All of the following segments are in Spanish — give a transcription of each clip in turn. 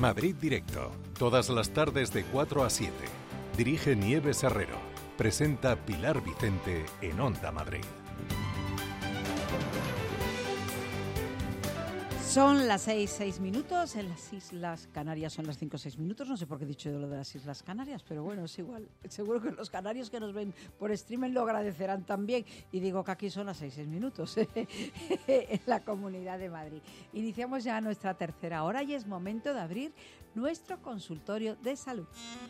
Madrid Directo, todas las tardes de 4 a 7. Dirige Nieves Herrero. Presenta Pilar Vicente en Onda Madrid. Son las 6:06, en las Islas Canarias son las 5:06. No sé por qué he dicho lo de las Islas Canarias, pero bueno, es igual. Seguro que los canarios que nos ven por streaming lo agradecerán también. Y digo que aquí son las 6:06 en la Comunidad de Madrid. Iniciamos ya nuestra tercera hora y es momento de abrir nuestro consultorio de salud.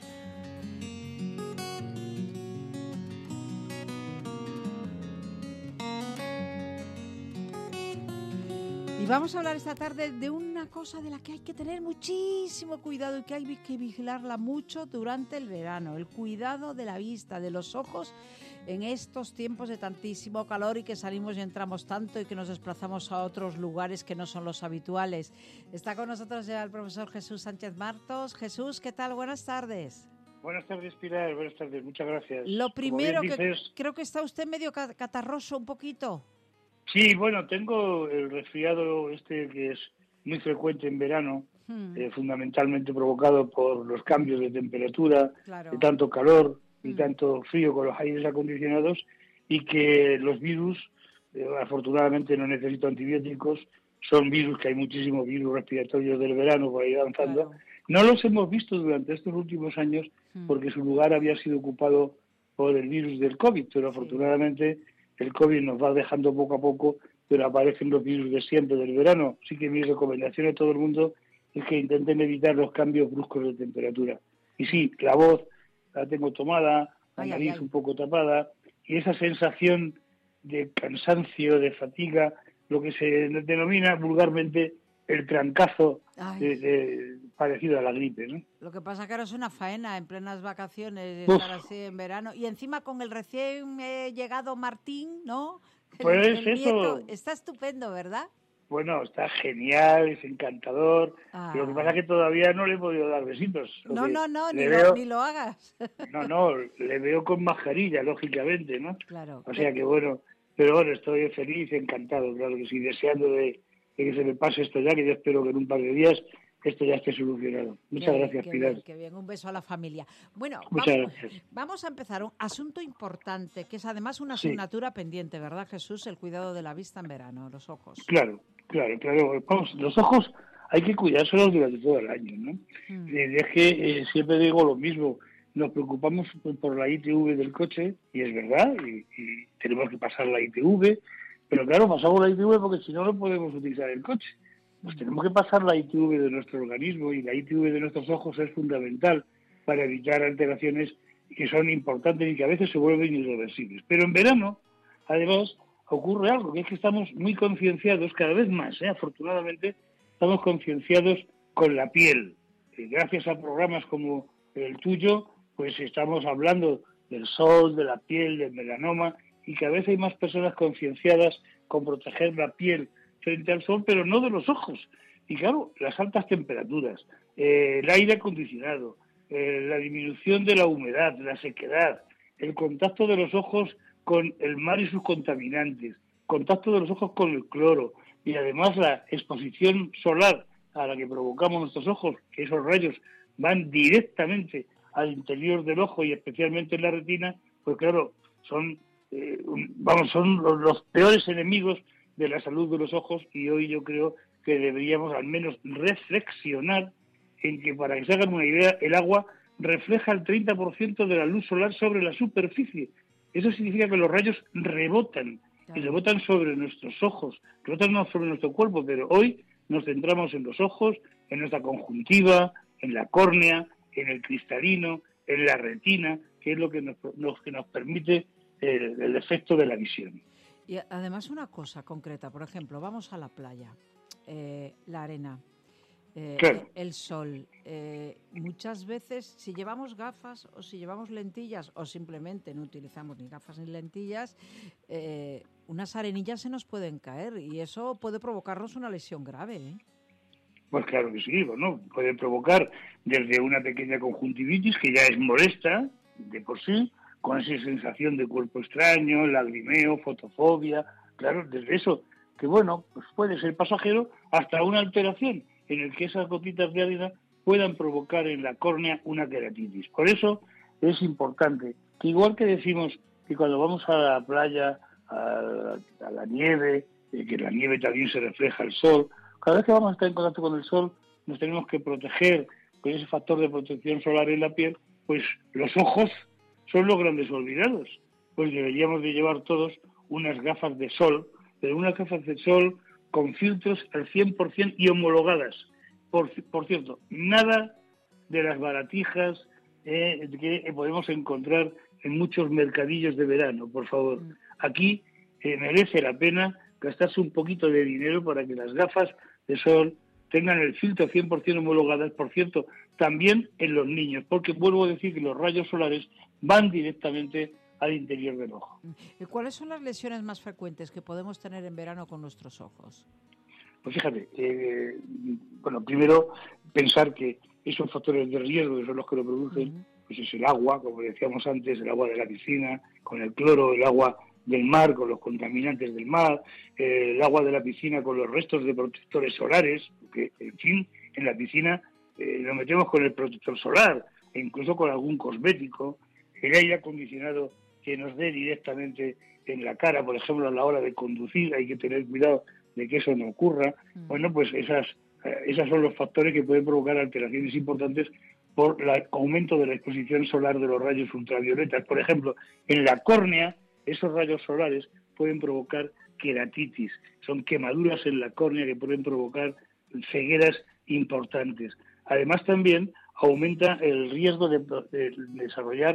Y vamos a hablar esta tarde de una cosa de la que hay que tener muchísimo cuidado y que hay que vigilarla mucho durante el verano, el cuidado de la vista, de los ojos en estos tiempos de tantísimo calor y que salimos y entramos tanto y que nos desplazamos a otros lugares que no son los habituales. Está con nosotros ya el profesor Jesús Sánchez Martos. Jesús, ¿qué tal? Buenas tardes. Buenas tardes, Pilar. Buenas tardes. Muchas gracias. Lo primero que creo que está usted medio catarroso un poquito. Sí, bueno, tengo el resfriado que es muy frecuente en verano, fundamentalmente provocado por los cambios de temperatura, claro, de tanto calor y tanto frío con los aires acondicionados, y que los virus, afortunadamente no necesito antibióticos, son virus, que hay muchísimos virus respiratorios del verano por ahí avanzando. Claro. No los hemos visto durante estos últimos años porque su lugar había sido ocupado por el virus del COVID, pero afortunadamente el COVID nos va dejando poco a poco, pero aparecen los virus de siempre del verano. Así que mi recomendación a todo el mundo es que intenten evitar los cambios bruscos de temperatura. Y sí, la voz la tengo tomada, la nariz un poco tapada, y esa sensación de cansancio, de fatiga, lo que se denomina vulgarmente el trancazo parecido a la gripe, ¿no? Lo que pasa que ahora es una faena en plenas vacaciones estar así en verano, y encima con el recién llegado Martín, ¿no? Pues el eso nieto, está estupendo, ¿verdad? Bueno, está genial, es encantador. Lo que pasa es que todavía no le he podido dar besitos. No, ni lo hagas. No, le veo con mascarilla, lógicamente, ¿no? Claro. O sea que bueno, pero bueno, estoy feliz, encantado, claro que sí, deseando de que se me pase esto ya, que yo espero que en un par de días esto ya esté solucionado. Muchas gracias, Pilar. Qué bien, un beso a la familia. Bueno, gracias. Vamos a empezar un asunto importante, que es además una asignatura pendiente, ¿verdad, Jesús? El cuidado de la vista en verano, los ojos. Claro. Vamos, los ojos hay que cuidárselos durante todo el año, ¿no? Es que siempre digo lo mismo, nos preocupamos por la ITV del coche, y es verdad, y tenemos que pasar la ITV, pero claro, pasamos la ITV porque si no, no podemos utilizar el coche. Pues tenemos que pasar la ITV de nuestro organismo, y la ITV de nuestros ojos es fundamental para evitar alteraciones que son importantes y que a veces se vuelven irreversibles. Pero en verano, además, ocurre algo, que es que estamos muy concienciados, cada vez más, afortunadamente, estamos concienciados con la piel. Gracias a programas como el tuyo, pues estamos hablando del sol, de la piel, del melanoma, y cada vez hay más personas concienciadas con proteger la piel frente al sol, pero no de los ojos. Y claro, las altas temperaturas, el aire acondicionado, la disminución de la humedad, la sequedad, el contacto de los ojos con el mar y sus contaminantes, contacto de los ojos con el cloro, y además la exposición solar a la que provocamos nuestros ojos, que esos rayos van directamente al interior del ojo y especialmente en la retina, pues claro, son los peores enemigos de la salud de los ojos, y hoy yo creo que deberíamos al menos reflexionar en que, para que se hagan una idea, el agua refleja el 30% de la luz solar sobre la superficie. Eso significa que los rayos rebotan, y rebotan sobre nuestros ojos, rebotan sobre nuestro cuerpo, pero hoy nos centramos en los ojos, en nuestra conjuntiva, en la córnea, en el cristalino, en la retina, que es lo que nos permite el efecto de la visión. Y además una cosa concreta, por ejemplo, vamos a la playa, la arena, claro, el sol. Muchas veces, si llevamos gafas o si llevamos lentillas o simplemente no utilizamos ni gafas ni lentillas, unas arenillas se nos pueden caer y eso puede provocarnos una lesión grave, ¿eh? Pues claro que sí, bueno, puede provocar desde una pequeña conjuntivitis, que ya es molesta de por sí, con esa sensación de cuerpo extraño, lagrimeo, fotofobia, claro, desde eso, que bueno, pues puede ser pasajero, hasta una alteración en el que esas gotitas de arena puedan provocar en la córnea una queratitis. Por eso es importante que, igual que decimos que cuando vamos a la playa, a la nieve, que en la nieve también se refleja el sol, cada vez que vamos a estar en contacto con el sol nos tenemos que proteger con ese factor de protección solar en la piel, pues los ojos son los grandes olvidados. Pues deberíamos de llevar todos unas gafas de sol, pero unas gafas de sol con filtros al 100% y homologadas. Por cierto, nada de las baratijas que podemos encontrar en muchos mercadillos de verano, por favor. Aquí merece la pena gastarse un poquito de dinero para que las gafas de sol tengan el filtro 100% homologadas, por cierto, también en los niños, porque vuelvo a decir que los rayos solares van directamente al interior del ojo. ¿Y cuáles son las lesiones más frecuentes que podemos tener en verano con nuestros ojos? Pues fíjate, primero pensar que esos factores de riesgo, que son los que lo producen, pues es el agua, como decíamos antes, el agua de la piscina, con el cloro, el agua del mar, con los contaminantes del mar, el agua de la piscina con los restos de protectores solares, que, en fin, en la piscina nos metemos con el protector solar, e incluso con algún cosmético, el aire acondicionado que nos dé directamente en la cara, por ejemplo, a la hora de conducir, hay que tener cuidado de que eso no ocurra. Bueno, pues esas son los factores que pueden provocar alteraciones importantes por el aumento de la exposición solar de los rayos ultravioletas. Por ejemplo, en la córnea, esos rayos solares pueden provocar queratitis, son quemaduras en la córnea que pueden provocar cegueras importantes. Además, también aumenta el riesgo de desarrollar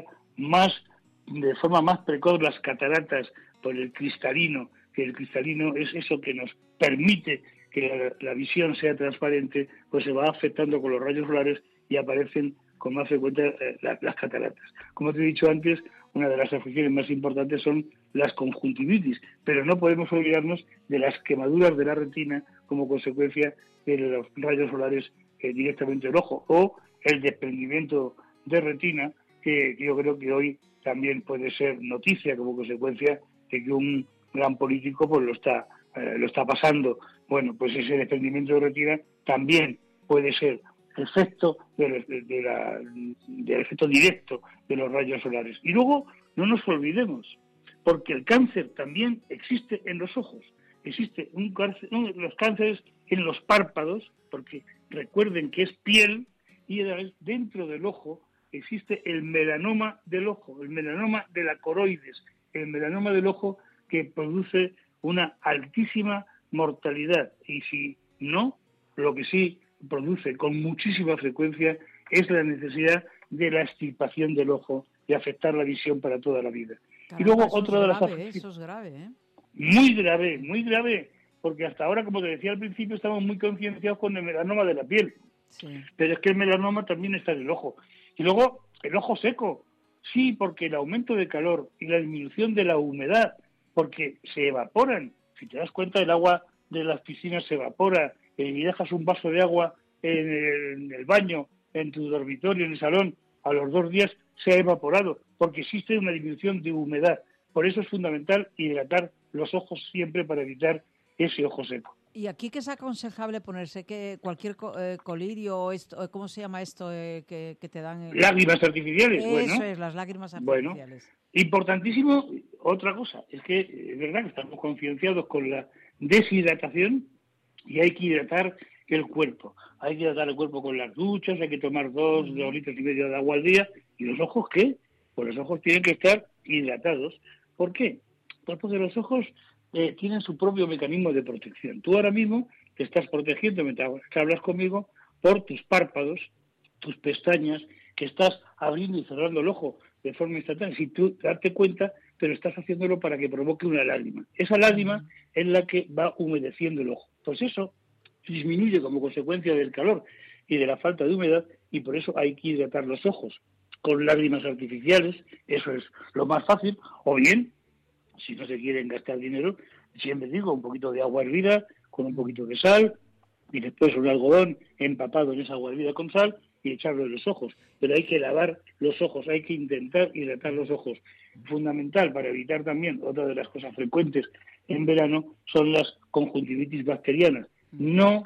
de forma más precoz las cataratas por el cristalino, que el cristalino es eso que nos permite que la visión sea transparente, pues se va afectando con los rayos solares y aparecen con más frecuencia las cataratas. Como te he dicho antes, una de las afecciones más importantes son las conjuntivitis, pero no podemos olvidarnos de las quemaduras de la retina como consecuencia de los rayos solares directamente del ojo, o el desprendimiento de retina, que yo creo que hoy también puede ser noticia como consecuencia de que un gran político pues lo está pasando. Bueno, pues ese desprendimiento de retina también puede ser efecto del efecto directo de los rayos solares. Y luego no nos olvidemos, porque el cáncer también existe en los ojos. Existe los cánceres en los párpados, porque recuerden que es piel, y dentro del ojo existe el melanoma del ojo, el melanoma de la coroides, el melanoma del ojo que produce una altísima mortalidad. Y si no, lo que sí produce con muchísima frecuencia es la necesidad de la extirpación del ojo y afectar la visión para toda la vida. Caramba, y luego otra de las afecciones. Eso es grave, ¿eh? Muy grave, porque hasta ahora, como te decía al principio, estamos muy concienciados con el melanoma de la piel. Sí. Pero es que el melanoma también está en el ojo. Y luego, el ojo seco. Sí, porque el aumento de calor y la disminución de la humedad, porque se evaporan. Si te das cuenta, el agua de las piscinas se evapora, y dejas un vaso de agua en el baño, en tu dormitorio, en el salón, a los 2 días se ha evaporado, porque existe una disminución de humedad. Por eso es fundamental hidratar los ojos siempre para evitar ese ojo seco. ¿Y aquí qué es aconsejable ponerse? ¿Que cualquier colirio o esto, cómo se llama esto que te dan? Lágrimas artificiales. Eso es, las lágrimas artificiales. Bueno, importantísimo, otra cosa, es que es verdad que estamos concienciados con la deshidratación y hay que hidratar el cuerpo. Hay que hidratar el cuerpo con las duchas, hay que tomar 2 litros y medio de agua al día. ¿Y los ojos qué? Pues los ojos tienen que estar hidratados. ¿Por qué? Pues porque los ojos tienen su propio mecanismo de protección. Tú ahora mismo te estás protegiendo mientras hablas conmigo por tus párpados, tus pestañas, que estás abriendo y cerrando el ojo de forma instantánea, sin tú darte cuenta, pero estás haciéndolo para que provoque una lágrima. Esa lágrima es la que va humedeciendo el ojo. Pues eso disminuye como consecuencia del calor y de la falta de humedad, y por eso hay que hidratar los ojos con lágrimas artificiales. Eso es lo más fácil. O bien, si no se quieren gastar dinero, siempre digo, un poquito de agua hervida con un poquito de sal, y después un algodón empapado en esa agua hervida con sal y echarlo en los ojos. Pero hay que lavar los ojos, hay que intentar hidratar los ojos. Fundamental para evitar también, otra de las cosas frecuentes en verano, son las conjuntivitis bacterianas. No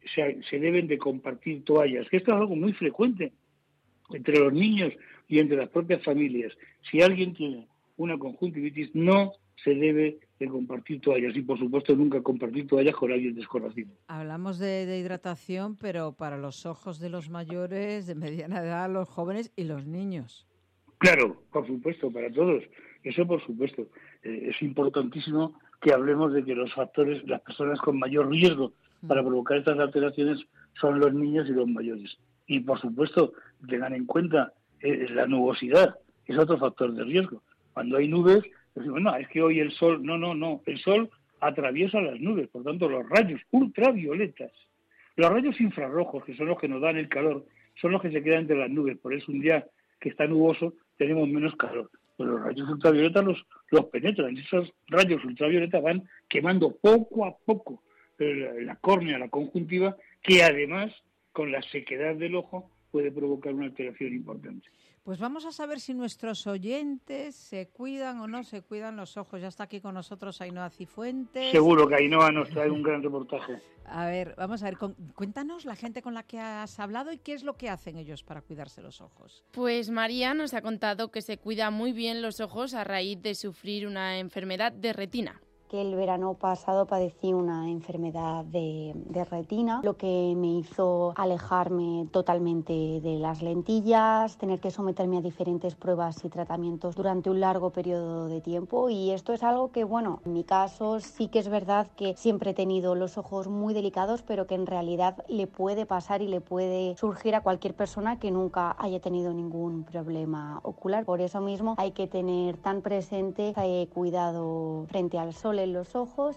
se deben de compartir toallas, que esto es algo muy frecuente entre los niños y entre las propias familias. Si alguien tiene una conjuntivitis, no se debe de compartir toallas y, por supuesto, nunca compartir toallas con alguien desconocido. Hablamos de hidratación, pero para los ojos de los mayores, de mediana edad, los jóvenes y los niños. Claro, por supuesto, para todos. Eso, por supuesto. Es importantísimo que hablemos de que los factores, las personas con mayor riesgo para provocar estas alteraciones son los niños y los mayores. Y, por supuesto, tengan en cuenta la nubosidad, es otro factor de riesgo. Cuando hay nubes, decimos, no, es que hoy el sol, no, el sol atraviesa las nubes, por tanto los rayos ultravioletas, los rayos infrarrojos, que son los que nos dan el calor, son los que se quedan entre las nubes, por eso un día que está nuboso tenemos menos calor. Pero los rayos ultravioletas los penetran, esos rayos ultravioletas van quemando poco a poco la córnea, la conjuntiva, que además con la sequedad del ojo puede provocar una alteración importante. Pues vamos a saber si nuestros oyentes se cuidan o no se cuidan los ojos. Ya está aquí con nosotros Ainhoa Cifuentes. Seguro que Ainhoa nos trae un gran reportaje. A ver, vamos a ver, cuéntanos la gente con la que has hablado y qué es lo que hacen ellos para cuidarse los ojos. Pues María nos ha contado que se cuida muy bien los ojos a raíz de sufrir una enfermedad de retina. Que el verano pasado padecí una enfermedad de retina, lo que me hizo alejarme totalmente de las lentillas, tener que someterme a diferentes pruebas y tratamientos durante un largo periodo de tiempo, y esto es algo que, bueno, en mi caso sí que es verdad que siempre he tenido los ojos muy delicados, pero que en realidad le puede pasar y le puede surgir a cualquier persona que nunca haya tenido ningún problema ocular. Por eso mismo hay que tener tan presente cuidado frente al sol en los ojos.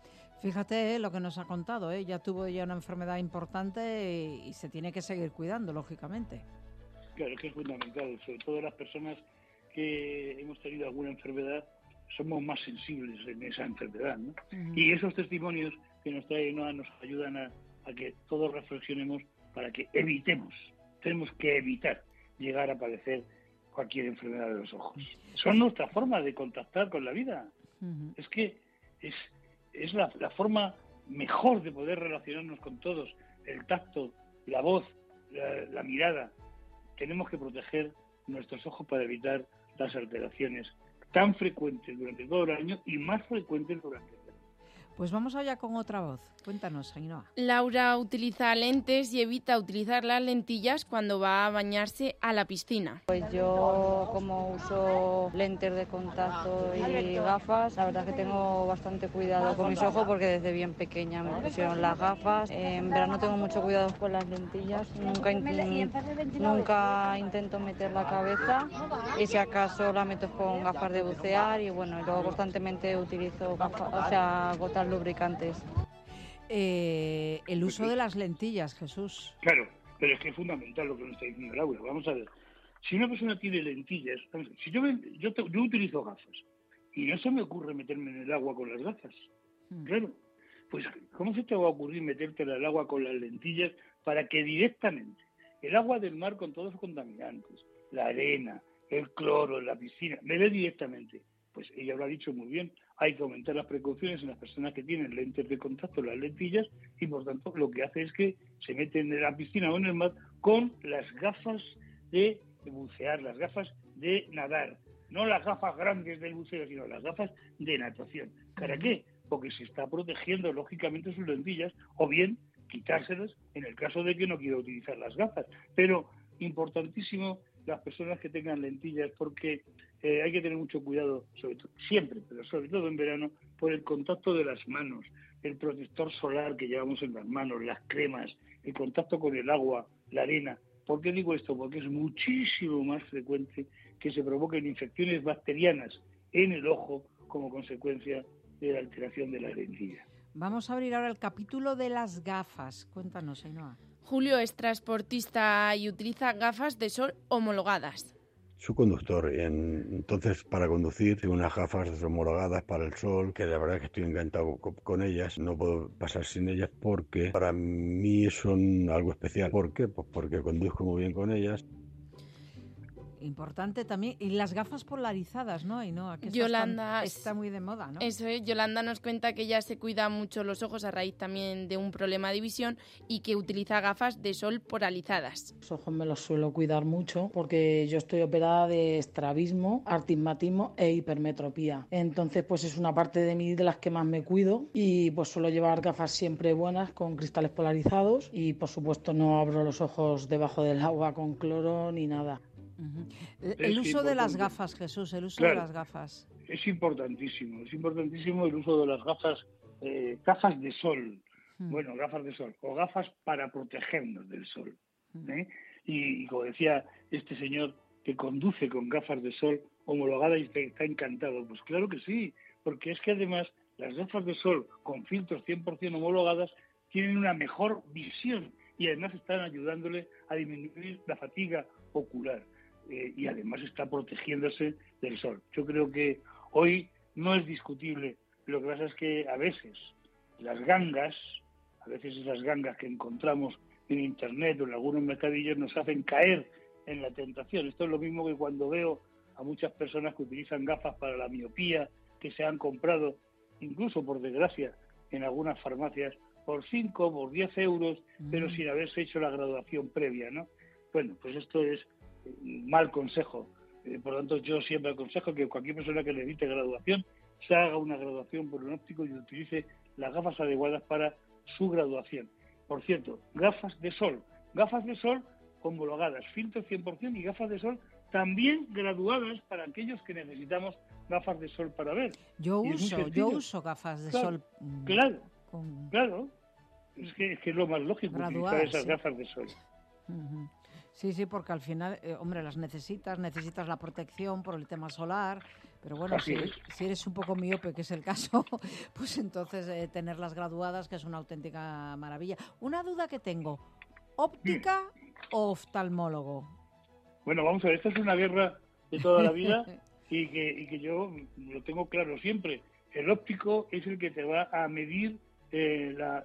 Fíjate lo que nos ha contado, ya tuvo una enfermedad importante y se tiene que seguir cuidando, lógicamente. Claro, es que es fundamental, sobre todo las personas que hemos tenido alguna enfermedad, somos más sensibles en esa enfermedad, ¿no? Y esos testimonios que nos trae Ainhoa nos ayudan a que todos reflexionemos para que tenemos que evitar llegar a padecer cualquier enfermedad de los ojos. Son nuestra forma de contactar con la vida. Es que es la forma mejor de poder relacionarnos con todos, el tacto, la voz, la mirada. Tenemos que proteger nuestros ojos para evitar las alteraciones tan frecuentes durante todo el año y más frecuentes durante el verano. Pues vamos allá con otra voz. Cuéntanos, Ainhoa. Laura utiliza lentes y evita utilizar las lentillas cuando va a bañarse a la piscina. Pues yo, como uso lentes de contacto y gafas, la verdad es que tengo bastante cuidado con mis ojos porque desde bien pequeña me pusieron las gafas. En verano tengo mucho cuidado con las lentillas, nunca intento meter la cabeza y si acaso la meto con gafas de bucear y bueno, luego constantemente utilizo gafas, gotas lubricantes. El uso de las lentillas, Jesús. Claro, pero es que es fundamental lo que nos está diciendo Laura. Vamos a ver, si una persona tiene lentillas, si yo utilizo gafas y no se me ocurre meterme en el agua con las gafas, claro, pues ¿cómo se te va a ocurrir meterte en el agua con las lentillas para que directamente el agua del mar con todos los contaminantes, la arena, el cloro, la piscina, me ve directamente? Pues ella lo ha dicho muy bien, hay que aumentar las precauciones en las personas que tienen lentes de contacto, las lentillas, y por tanto lo que hace es que se meten en la piscina o en el mar con las gafas de bucear, las gafas de nadar, no las gafas grandes del buceo, sino las gafas de natación. ¿Para qué? Porque se está protegiendo lógicamente sus lentillas, o bien quitárselas en el caso de que no quiera utilizar las gafas. Pero importantísimo las personas que tengan lentillas, porque hay que tener mucho cuidado, sobre todo, siempre, pero sobre todo en verano, por el contacto de las manos, el protector solar que llevamos en las manos, las cremas, el contacto con el agua, la arena. ¿Por qué digo esto? Porque es muchísimo más frecuente que se provoquen infecciones bacterianas en el ojo como consecuencia de la alteración de la lentilla. Vamos a abrir ahora el capítulo de las gafas. Cuéntanos, Ainhoa. Julio es transportista y utiliza gafas de sol homologadas. Soy conductor, entonces para conducir tengo unas gafas homologadas para el sol, que la verdad que estoy encantado con ellas. No puedo pasar sin ellas porque para mí son algo especial. ¿Por qué? Pues porque conduzco muy bien con ellas. Importante también. Y las gafas polarizadas, ¿no? Ainhoa, que Yolanda está muy de moda, ¿no? Eso es, Yolanda nos cuenta que ella se cuida mucho los ojos a raíz también de un problema de visión y que utiliza gafas de sol polarizadas. Los ojos me los suelo cuidar mucho porque yo estoy operada de estrabismo, astigmatismo e hipermetropía. Entonces, pues es una parte de mí de las que más me cuido y pues suelo llevar gafas siempre buenas con cristales polarizados y, por supuesto, no abro los ojos debajo del agua con cloro ni nada. Uh-huh. El uso de las gafas, Jesús, el uso de las gafas. Es importantísimo el uso de las gafas, gafas de sol, gafas de sol, o gafas para protegernos del sol. Y como decía este señor que conduce con gafas de sol homologadas y está encantado, pues claro que sí, porque es que además las gafas de sol con filtros 100% homologadas tienen una mejor visión y además están ayudándole a disminuir la fatiga ocular. Y además está protegiéndose del sol. Yo creo que hoy no es discutible. Lo que pasa es que a veces esas gangas que encontramos en internet o en algunos mercadillos nos hacen caer en la tentación. Esto es lo mismo que cuando veo a muchas personas que utilizan gafas para la miopía, que se han comprado, incluso por desgracia, en algunas farmacias, por 5, por 10 euros, pero sin haberse hecho la graduación previa, ¿no? Bueno, pues esto es mal consejo. Por lo tanto, yo siempre aconsejo que cualquier persona que necesite graduación se haga una graduación por un óptico y utilice las gafas adecuadas para su graduación. Por cierto, gafas de sol homologadas, filtros 100% y gafas de sol también graduadas para aquellos que necesitamos gafas de sol para ver. Yo uso gafas de sol. Claro. Es que es lo más lógico utilizar esas gafas de sol. Uh-huh. Sí, porque al final, las necesitas la protección por el tema solar, pero bueno, si eres un poco miope, que es el caso, pues entonces tenerlas graduadas, que es una auténtica maravilla. Una duda que tengo, ¿óptica o oftalmólogo? Bueno, vamos a ver, esta es una guerra de toda la vida y que yo lo tengo claro siempre. El óptico es el que te va a medir la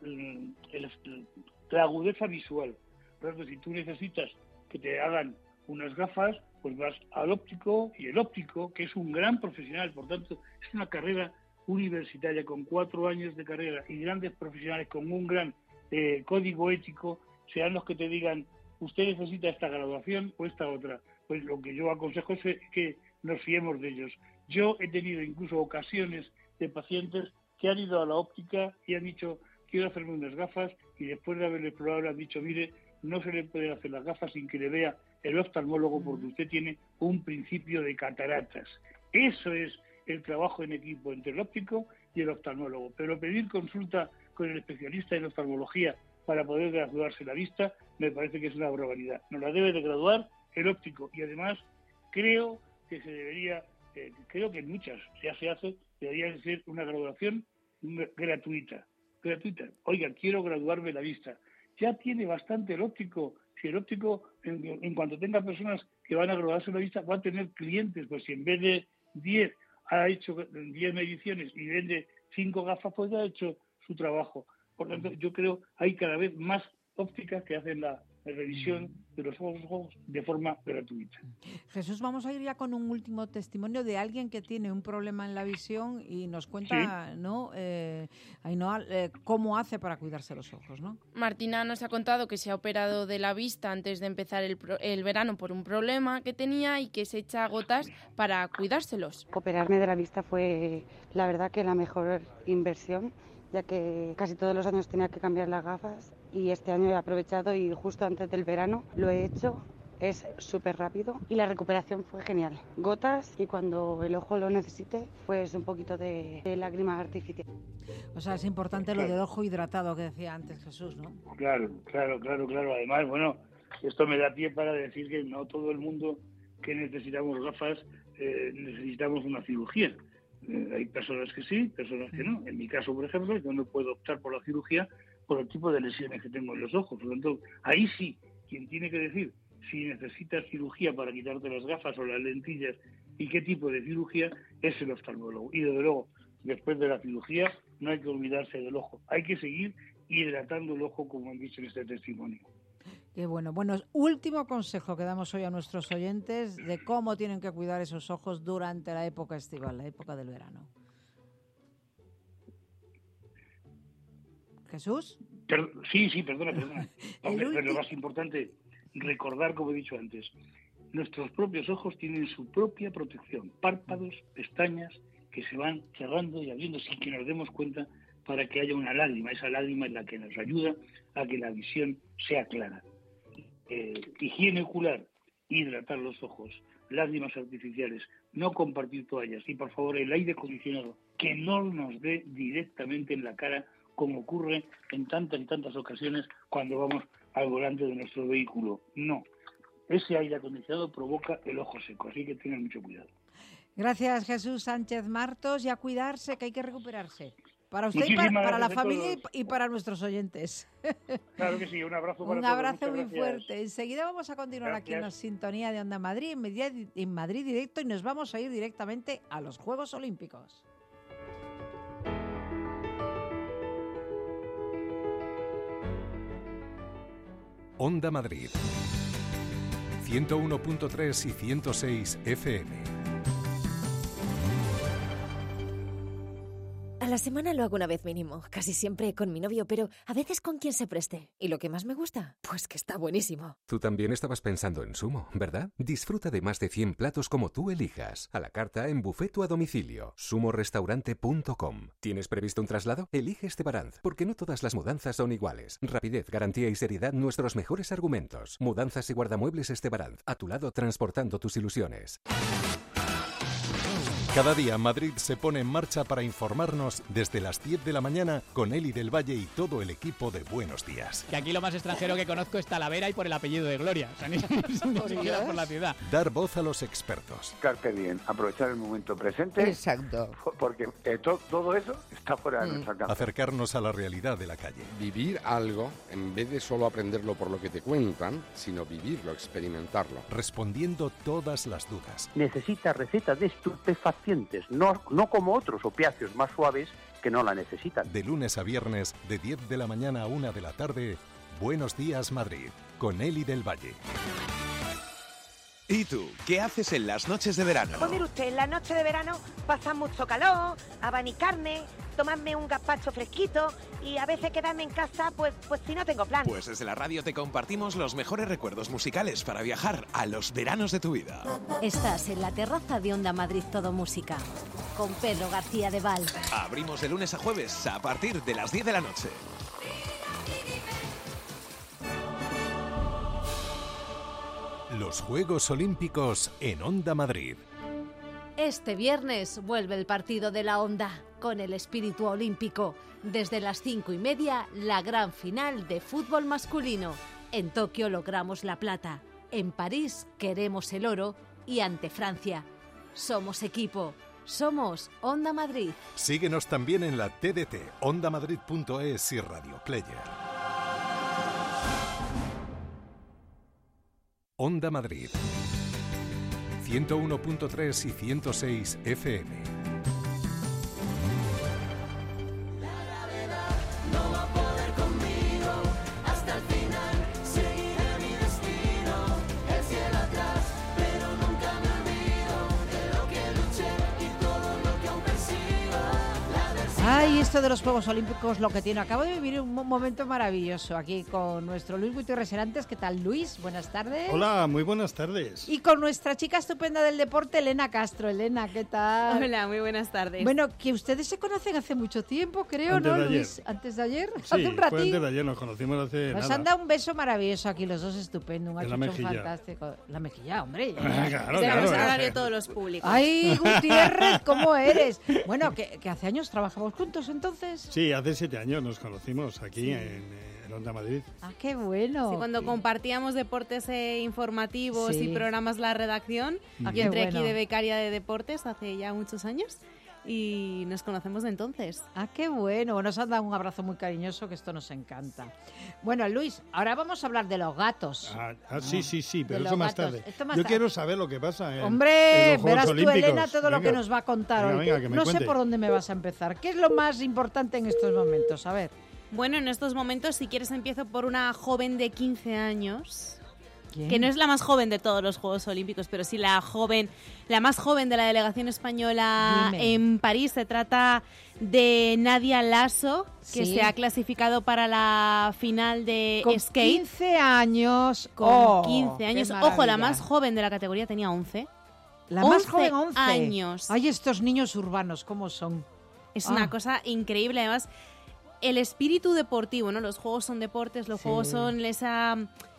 agudeza visual. Por ejemplo, si tú necesitas que te hagan unas gafas, pues vas al óptico, y el óptico, que es un gran profesional, por tanto, es una carrera universitaria con 4 años de carrera y grandes profesionales con un gran código ético, sean los que te digan, usted necesita esta graduación o esta otra. Pues lo que yo aconsejo es que nos fiemos de ellos. Yo he tenido incluso ocasiones de pacientes que han ido a la óptica y han dicho, quiero hacerme unas gafas, y después de haberles probado han dicho, mire, no se le pueden hacer las gafas sin que le vea el oftalmólogo porque usted tiene un principio de cataratas. Eso es el trabajo en equipo entre el óptico y el oftalmólogo. Pero pedir consulta con el especialista en oftalmología para poder graduarse la vista me parece que es una barbaridad. Nos la debe de graduar el óptico y además creo que se debería, creo que en muchas ya se hace, debería ser una graduación gratuita. Oiga, quiero graduarme la vista. Ya tiene bastante el óptico. Si el óptico, en cuanto tenga personas que van a graduarse la vista, va a tener clientes. Pues si en vez de 10 ha hecho 10 mediciones y vende 5 gafas, pues ya ha hecho su trabajo. Por lo tanto, yo creo que hay cada vez más ópticas que hacen la revisión de los ojos de forma gratuita. Jesús, vamos a ir ya con un último testimonio de alguien que tiene un problema en la visión y nos cuenta, ¿no? Ainhoa, cómo hace para cuidarse los ojos, ¿no? Martina nos ha contado que se ha operado de la vista antes de empezar el verano por un problema que tenía y que se echa gotas para cuidárselos. Operarme de la vista fue, la verdad, que la mejor inversión, ya que casi todos los años tenía que cambiar las gafas y este año he aprovechado y justo antes del verano lo he hecho. Es súper rápido y la recuperación fue genial. Gotas y cuando el ojo lo necesite, pues un poquito de lágrima artificial. O sea, es importante lo del ojo hidratado que decía antes Jesús, ¿no? Claro. Además, bueno, esto me da pie para decir que no todo el mundo que necesitamos gafas necesitamos una cirugía. Hay personas que sí, personas que no. En mi caso, por ejemplo, yo no puedo optar por la cirugía por el tipo de lesiones que tengo en los ojos. Por lo tanto, ahí sí, quien tiene que decir si necesitas cirugía para quitarte las gafas o las lentillas y qué tipo de cirugía es el oftalmólogo. Y desde luego, después de la cirugía no hay que olvidarse del ojo. Hay que seguir hidratando el ojo, como han dicho en este testimonio. Qué bueno. Bueno, último consejo que damos hoy a nuestros oyentes de cómo tienen que cuidar esos ojos durante la época estival, la época del verano. ¿Jesús? Sí, perdona. Pero lo más importante, recordar, como he dicho antes, nuestros propios ojos tienen su propia protección, párpados, pestañas, que se van cerrando y abriendo sin que nos demos cuenta para que haya una lágrima. Esa lágrima es la que nos ayuda a que la visión sea clara. Higiene ocular, hidratar los ojos, lágrimas artificiales, no compartir toallas y, por favor, el aire acondicionado, que no nos dé directamente en la cara, como ocurre en tantas ocasiones cuando vamos al volante de nuestro vehículo. No, ese aire acondicionado provoca el ojo seco, así que tengan mucho cuidado. Gracias, Jesús Sánchez Martos, y a cuidarse, que hay que recuperarse. Para usted y para la familia y para nuestros oyentes. Claro que sí, un abrazo para todos. Un abrazo muy fuerte. Enseguida vamos a continuar aquí en la sintonía de Onda Madrid, en Madrid Directo, y nos vamos a ir directamente a los Juegos Olímpicos. Onda Madrid, 101.3 y 106 FM. A la semana lo hago una vez mínimo, casi siempre con mi novio, pero a veces con quien se preste. ¿Y lo que más me gusta? Pues que está buenísimo. Tú también estabas pensando en Sumo, ¿verdad? Disfruta de más de 100 platos como tú elijas. A la carta, en buffet o a domicilio. sumorestaurante.com. ¿Tienes previsto un traslado? Elige Estebaranz, porque no todas las mudanzas son iguales. Rapidez, garantía y seriedad, nuestros mejores argumentos. Mudanzas y guardamuebles Estebaranz, a tu lado transportando tus ilusiones. Cada día Madrid se pone en marcha para informarnos desde las 10 de la mañana con Eli del Valle y todo el equipo de Buenos Días. Que aquí lo más extranjero que conozco es Talavera y por el apellido de Gloria, o sea, ni siquiera por la ciudad. Dar voz a los expertos. Carpe diem, aprovechar el momento presente. Exacto. Porque todo eso está fuera de nuestra alcance. Acercarnos a la realidad de la calle. Vivir algo, en vez de solo aprenderlo por lo que te cuentan, sino vivirlo, experimentarlo. Respondiendo todas las dudas. Necesita receta de estupefacientes, no como otros opiáceos más suaves que no la necesitan. De lunes a viernes, de 10 de la mañana a 1 de la tarde, Buenos Días Madrid, con Eli del Valle. ¿Y tú, qué haces en las noches de verano? Pues mire usted, en las noches de verano pasa mucho calor, abanicarme, tomarme un gazpacho fresquito y a veces quedarme en casa, pues si no tengo plan. Pues desde la radio te compartimos los mejores recuerdos musicales para viajar a los veranos de tu vida. Estás en la terraza de Onda Madrid Todo Música, con Pedro García de Val. Abrimos de lunes a jueves a partir de las 10 de la noche. Los Juegos Olímpicos en Onda Madrid. Este viernes vuelve el partido de la Onda con el espíritu olímpico. Desde las 5:30, la gran final de fútbol masculino. En Tokio logramos la plata. En París queremos el oro y ante Francia. Somos equipo. Somos Onda Madrid. Síguenos también en la TDT, ondamadrid.es y Radio Player. Onda Madrid, 101.3 y 106 FM. Ay, esto de los Juegos Olímpicos, lo que tiene. Acabo de vivir un momento maravilloso aquí con nuestro Luis Gutiérrez Serantes. ¿Qué tal, Luis? Buenas tardes. Hola, muy buenas tardes. Y con nuestra chica estupenda del deporte, Elena Castro. Elena, ¿qué tal? Hola, muy buenas tardes. Bueno, que ustedes se conocen hace mucho tiempo, creo, antes ¿no, de Luis? Ayer. ¿Antes de ayer? Sí, hace un ratito. fue antes de ayer, nos conocimos hace Nos nada. han dado un beso maravilloso aquí, los dos estupendo, un achuchón fantástico. La mejilla, hombre. Claro, tenemos horario todos los públicos. Ay, Gutiérrez, ¿cómo eres? Bueno, que hace años trabajamos juntos, entonces. Sí, hace 7 años nos conocimos aquí en Onda Madrid. Ah, qué bueno. Sí, cuando compartíamos deportes informativos y programas la redacción, yo entré aquí de becaria de deportes hace ya muchos años y nos conocemos de entonces. Ah, qué bueno. Nos han dado un abrazo muy cariñoso, que esto nos encanta. Bueno, Luis, ahora vamos a hablar de los gatos. Sí, pero eso más tarde. Yo quiero saber lo que pasa en Hombre, los Juegos verás Olímpicos. tú, Elena, todo lo que nos va a contar hoy. Venga, que me no cuente. sé por dónde me vas a empezar. ¿Qué es lo más importante en estos momentos? A ver. Bueno, en estos momentos, si quieres, empiezo por una joven de 15 años. ¿Quién? Que no es la más joven de todos los Juegos Olímpicos, pero sí la más joven de la delegación española. Dime. En París. Se trata de Nadia Lasso, que se ha clasificado para la final de skate. 15 años. Con 15 años. Ojo, la más joven de la categoría tenía 11. La más joven, 11 años. Ay, estos niños urbanos, ¿cómo son? Es una cosa increíble. Además, el espíritu deportivo, ¿no? Los juegos son deportes, los juegos son esa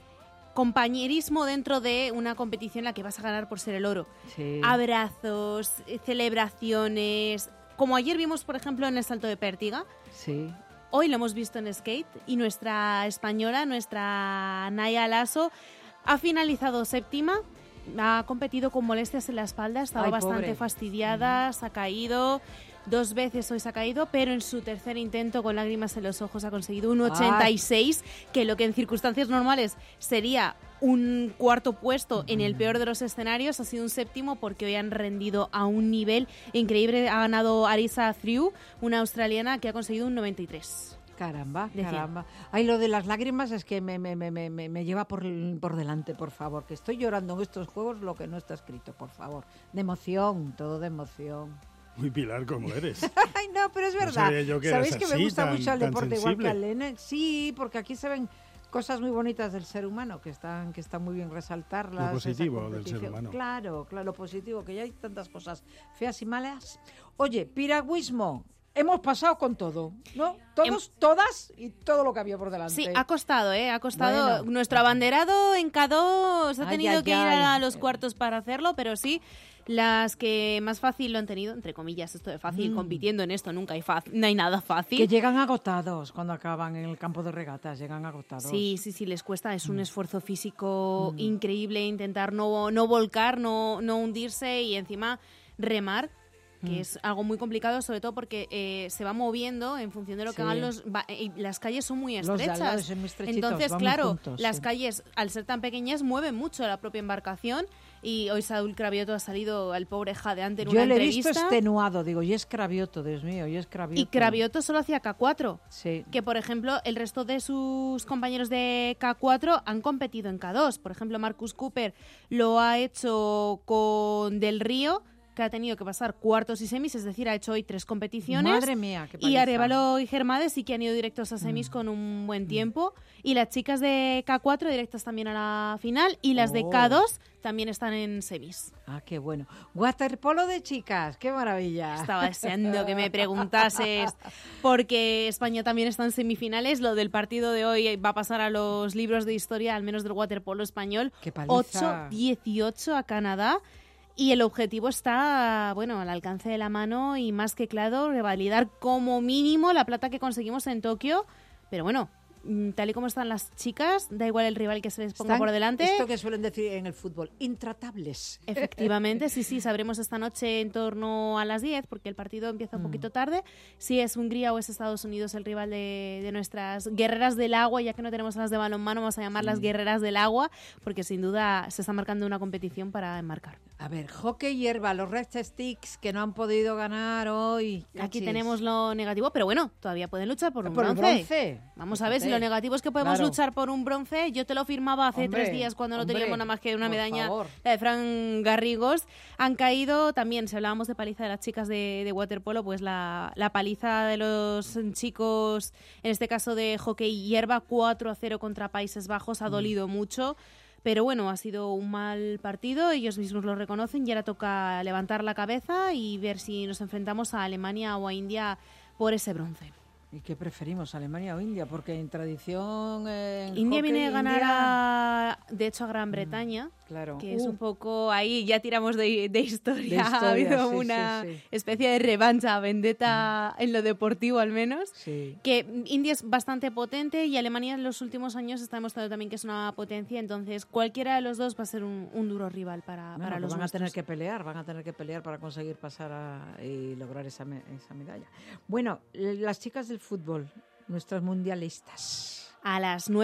compañerismo dentro de una competición en la que vas a ganar por ser el oro. Sí. Abrazos, celebraciones. Como ayer vimos, por ejemplo, en el salto de pértiga. Sí. Hoy lo hemos visto en skate y nuestra española, nuestra Nadia Lasso, ha finalizado 7ª. Ha competido con molestias en la espalda, estaba bastante fastidiada, se ha caído. 2 veces hoy se ha caído, pero en su tercer intento, con lágrimas en los ojos, ha conseguido un 86, que lo que en circunstancias normales sería un 4º puesto en el peor de los escenarios, ha sido un 7º, porque hoy han rendido a un nivel increíble. Ha ganado Arisa Threw, una australiana, que ha conseguido un 93. Caramba. Ay, lo de las lágrimas es que me lleva por delante, por favor, que estoy llorando en estos juegos lo que no está escrito, por favor. De emoción, todo de emoción. Muy Pilar, ¿cómo eres? Ay, no, pero es verdad. No ¿Sabéis que me gusta tan, mucho el deporte igual que al Lene? sensible? Sí, porque aquí se ven cosas muy bonitas del ser humano que están muy bien resaltarlas. Lo positivo del ser humano. Claro, lo positivo, que ya hay tantas cosas feas y malas. Oye, piragüismo. Hemos pasado con todo, ¿no? Todas y todo lo que había por delante. Sí, ha costado. Bueno. Nuestro abanderado en K2 ha tenido que ir a los cuartos para hacerlo, pero sí, las que más fácil lo han tenido, entre comillas, esto de fácil, compitiendo en esto no hay nada fácil. Que llegan agotados cuando acaban en el campo de regatas, llegan agotados. Sí, les cuesta, es un esfuerzo físico increíble intentar no volcar, no hundirse y encima remar, que es algo muy complicado, sobre todo porque se va moviendo en función de lo que hagan las calles son muy estrechas. Entonces, claro, las calles, al ser tan pequeñas, mueven mucho la propia embarcación. Y hoy Saúl Cravioto ha salido al pobre jadeante en una entrevista. Yo le he visto extenuado, digo, y es Cravioto, Dios mío, y es Cravioto. Y Cravioto solo hacía K4. Sí. Que, por ejemplo, el resto de sus compañeros de K4 han competido en K2. Por ejemplo, Marcus Cooper lo ha hecho con Del Río, que ha tenido que pasar cuartos y semis, es decir, ha hecho hoy 3 competiciones. Madre mía, qué paliza. Y Arévalo y Germades sí que han ido directos a semis con un buen tiempo. Y las chicas de K4 directas también a la final. Y las de K2 también están en semis. Ah, qué bueno. Waterpolo de chicas, qué maravilla. Estaba deseando que me preguntases, porque España también está en semifinales. Lo del partido de hoy va a pasar a los libros de historia, al menos del waterpolo español. Qué paliza. 8-18 a Canadá. Y el objetivo está, al alcance de la mano y más que claro, revalidar como mínimo la plata que conseguimos en Tokio. Pero tal y como están las chicas, da igual el rival que se les ponga por delante. Esto que suelen decir en el fútbol, intratables. Efectivamente, sí, sabremos esta noche en torno a las 10, porque el partido empieza un poquito tarde, si es Hungría o es Estados Unidos el rival de nuestras guerreras del agua. Ya que no tenemos las de balonmano, vamos a llamarlas guerreras del agua, porque sin duda se está marcando una competición para enmarcar. A ver, hockey hierba, los Red Sticks que no han podido ganar hoy. Aquí tenemos lo negativo, pero todavía pueden luchar por un bronce. Vamos a ver si lo negativo es que podemos luchar por un bronce. Yo te lo firmaba hace 3 días cuando no teníamos nada más que una medalla, la de Fran Garrigos. Han caído también, si hablábamos de paliza de las chicas de waterpolo, pues la paliza de los chicos, en este caso de hockey hierba, 4-0 contra Países Bajos, ha dolido mucho. Pero ha sido un mal partido, ellos mismos lo reconocen y ahora toca levantar la cabeza y ver si nos enfrentamos a Alemania o a India por ese bronce. ¿Y qué preferimos, Alemania o India? Porque en tradición... India viene a ganar, de hecho, a Gran Bretaña, que es un poco... Ahí ya tiramos de historia. Ha habido una especie de revancha, vendetta en lo deportivo al menos. Sí. Que India es bastante potente y Alemania en los últimos años está demostrando también que es una potencia. Entonces, cualquiera de los dos va a ser un duro rival para los van nuestros. Van a tener que pelear para conseguir pasar y lograr esa medalla. Bueno, las chicas del fútbol, nuestras mundialistas. A las 9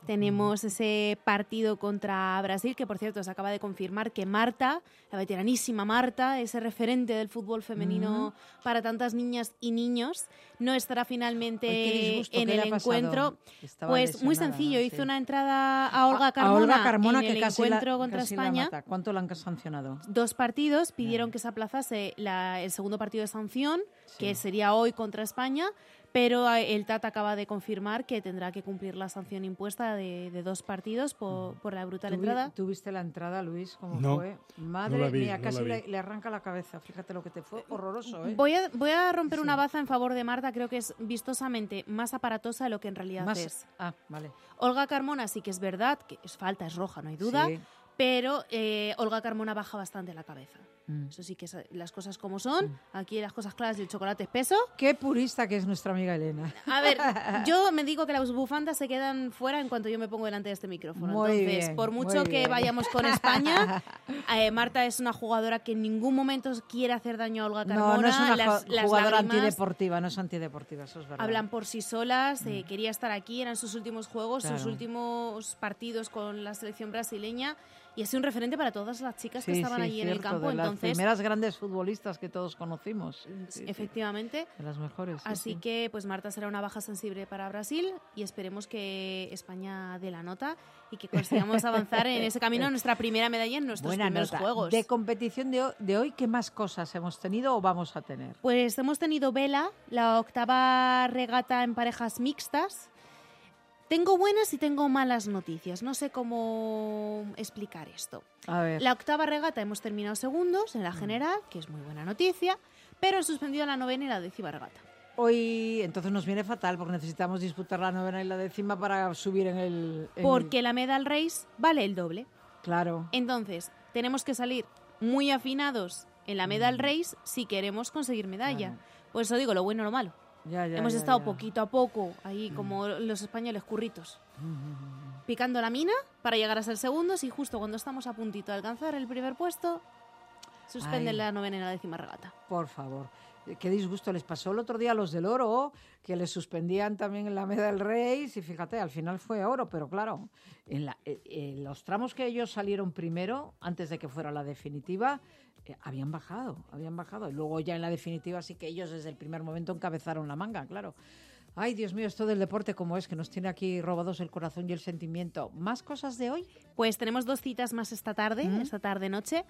Tenemos ese partido contra Brasil, que por cierto se acaba de confirmar que Marta, la veteranísima Marta, ese referente del fútbol femenino para tantas niñas y niños, no estará finalmente en el encuentro. Pues muy sencillo, hizo una entrada a Olga Carmona en el encuentro contra España. ¿Cuánto la han sancionado? 2 partidos, pidieron que se aplazase el segundo partido de sanción, que sería hoy contra España, pero el TAT acaba de confirmar que tendrá que cumplir la sanción impuesta de 2 partidos por la brutal entrada. ¿Tuviste la entrada, Luis? ¿Cómo fue? Madre no mía, casi le arranca la cabeza. Fíjate lo que te fue. Horroroso, ¿eh? Voy a romper una baza en favor de Marta. Creo que es vistosamente más aparatosa de lo que en realidad es. Ah, vale. Olga Carmona sí que es verdad, que es falta, es roja, no hay duda. Sí. Pero Olga Carmona baja bastante la cabeza. Eso sí que es las cosas como son. Aquí las cosas claras y el chocolate espeso. Qué purista que es nuestra amiga Elena. A ver, yo me digo que las bufandas se quedan fuera en cuanto yo me pongo delante de este micrófono. Muy Entonces, bien, por mucho que vayamos con España, Marta es una jugadora que en ningún momento quiere hacer daño a Olga Carmona. No es una jugadora antideportiva, no es antideportiva, eso es verdad. Hablan por sí solas, quería estar aquí, eran sus últimos juegos, sus últimos partidos con la selección brasileña. Y ha sido un referente para todas las chicas que estaban allí en el campo. De las primeras grandes futbolistas que todos conocimos. Efectivamente. De las mejores. Así que pues Marta será una baja sensible para Brasil y esperemos que España dé la nota y que consigamos avanzar en ese camino a nuestra primera medalla en nuestros primeros Juegos. De competición de hoy, ¿qué más cosas hemos tenido o vamos a tener? Pues hemos tenido vela, la 8ª regata en parejas mixtas. Tengo buenas y tengo malas noticias. No sé cómo explicar esto. A ver. La 8ª regata hemos terminado segundos en la general, que es muy buena noticia, pero he suspendido la 9ª y la 10ª regata. Hoy, entonces nos viene fatal porque necesitamos disputar la 9ª y la 10ª para subir en el... Porque la medal race vale el doble. Claro. Entonces, tenemos que salir muy afinados en la medal race si queremos conseguir medalla. Claro. Por eso digo lo bueno o lo malo. Hemos estado poquito a poco ahí como los españoles curritos picando la mina para llegar a ser segundos y justo cuando estamos a puntito de alcanzar el primer puesto suspenden la 9ª y la 10ª regata. Por favor, qué disgusto les pasó el otro día a los del oro, que les suspendían también en la medal race y fíjate, al final fue oro, pero claro, en los tramos que ellos salieron primero, antes de que fuera la definitiva, habían bajado. Y luego ya en la definitiva sí que ellos desde el primer momento encabezaron la manga, claro. Ay, Dios mío, esto del deporte como es, que nos tiene aquí robados el corazón y el sentimiento. ¿Más cosas de hoy? Pues tenemos 2 citas más esta tarde-noche.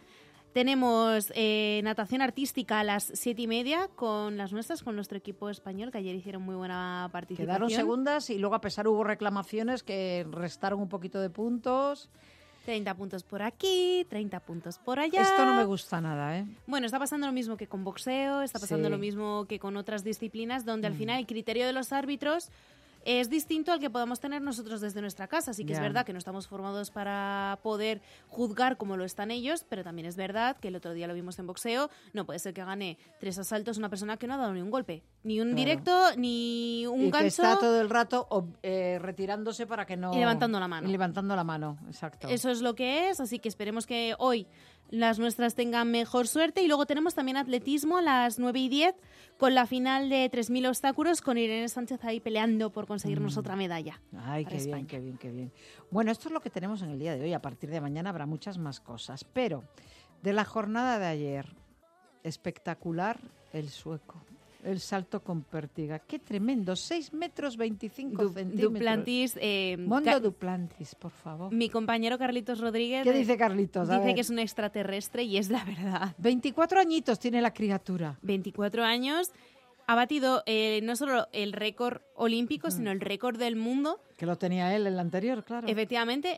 Tenemos natación artística a las 7:30 con las nuestras, con nuestro equipo español, que ayer hicieron muy buena participación. Quedaron segundas y luego a pesar hubo reclamaciones que restaron un poquito de puntos. 30 puntos por aquí, 30 puntos por allá. Esto no me gusta nada, ¿eh? Bueno, está pasando lo mismo que con boxeo, está pasando lo mismo que con otras disciplinas, donde al final el criterio de los árbitros es distinto al que podamos tener nosotros desde nuestra casa. Así que es verdad que no estamos formados para poder juzgar como lo están ellos, pero también es verdad que el otro día lo vimos en boxeo, no puede ser que gane 3 asaltos una persona que no ha dado ni un golpe, ni un directo, ni un gancho. Que está todo el rato retirándose para que no... Y levantando la mano. Y levantando la mano, exacto. Eso es lo que es, así que esperemos que hoy las nuestras tengan mejor suerte. Y luego tenemos también atletismo a las 9:10 con la final de 3.000 obstáculos con Irene Sánchez ahí peleando por conseguirnos otra medalla. Ay, qué bien, qué bien, qué bien. Bueno, esto es lo que tenemos en el día de hoy. A partir de mañana habrá muchas más cosas. Pero de la jornada de ayer, espectacular el sueco. El salto con pértiga. ¡Qué tremendo! 6 metros 25 centímetros. Duplantis. Mondo Duplantis, por favor. Mi compañero Carlitos Rodríguez. ¿Qué dice Carlitos? Dice que es un extraterrestre y es la verdad. 24 añitos tiene la criatura. 24 años. Ha batido no solo el récord olímpico, sino el récord del mundo. Que lo tenía él en el anterior, claro. Efectivamente,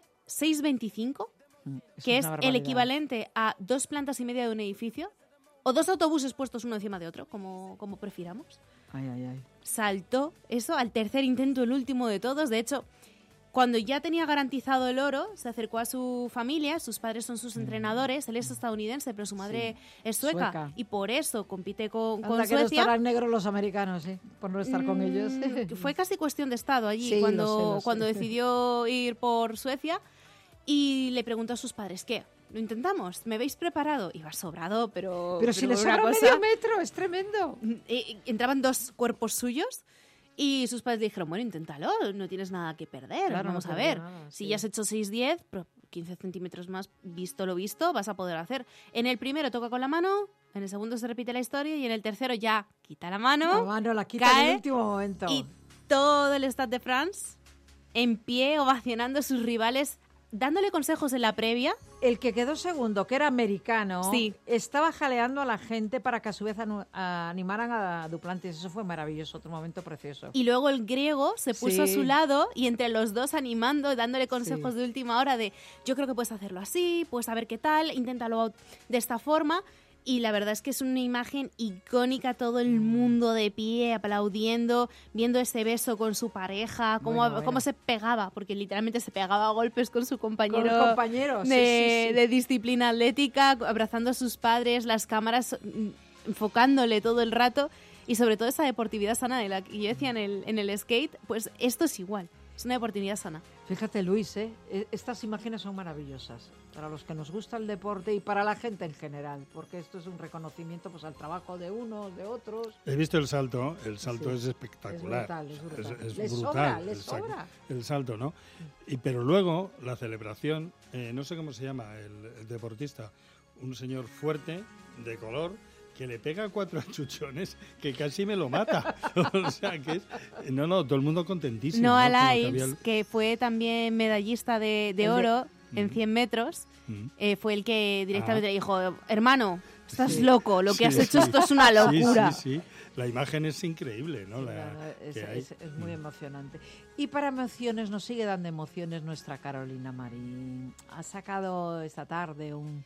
6,25, que es el equivalente a 2 plantas y media de un edificio. O 2 autobuses puestos uno encima de otro, como prefiramos. Ay, ay, ay. Saltó eso al tercer intento, el último de todos. De hecho, cuando ya tenía garantizado el oro, se acercó a su familia. Sus padres son sus entrenadores. Él es estadounidense, pero su madre es sueca. Y por eso compite con Suecia. Que no estarán negros los americanos, ¿sí? Por no estar con ellos. Fue casi cuestión de estado allí sí, cuando lo sé. Decidió ir por Suecia. Y le preguntó a sus padres, ¿qué? ¿Lo intentamos? ¿Me veis preparado? Iba sobrado, pero si le sobra medio metro, es tremendo. Entraban 2 cuerpos suyos Y sus padres dijeron, bueno, inténtalo, no tienes nada que perder, claro, vamos no a ver. Nada, si ya has hecho 6-10, 15 centímetros más, visto lo visto, vas a poder hacer. En el primero toca con la mano, en el segundo se repite la historia y en el tercero ya quita la mano. La mano la quita cae, en el último momento. Y todo el Stade de France en pie, ovacionando a sus rivales, dándole consejos en la previa. El que quedó segundo, que era americano, sí, estaba jaleando a la gente para que a su vez animaran a Duplantis. Eso fue maravilloso, otro momento precioso. Y luego el griego se puso a su lado y entre los dos animando, dándole consejos de última hora de yo creo que puedes hacerlo así, puedes saber qué tal, inténtalo de esta forma. Y la verdad es que es una imagen icónica, todo el mundo de pie, aplaudiendo, viendo ese beso con su pareja, cómo se pegaba, porque literalmente se pegaba a golpes con su compañero, de disciplina atlética, abrazando a sus padres, las cámaras enfocándole todo el rato, y sobre todo esa deportividad sana de la que yo decía en el skate, pues esto es igual. Es una deportividad sana. Fíjate, Luis, estas imágenes son maravillosas para los que nos gusta el deporte y para la gente en general, porque esto es un reconocimiento pues al trabajo de unos, de otros. He visto el salto es espectacular. Es brutal. Es brutal. Les sobra. El salto, ¿no? Pero luego la celebración, no sé cómo se llama el deportista, un señor fuerte, de color, que le pega 4 achuchones que casi me lo mata. O sea, que es... No, todo el mundo contentísimo. Noah Lyles, que fue también medallista de oro en 100 metros, fue el que directamente le dijo, hermano, estás loco, lo que has hecho esto es una locura. Sí. La imagen es increíble, ¿no? Es muy emocionante. Y para emociones, nos sigue dando emociones nuestra Carolina Marín. Ha sacado esta tarde un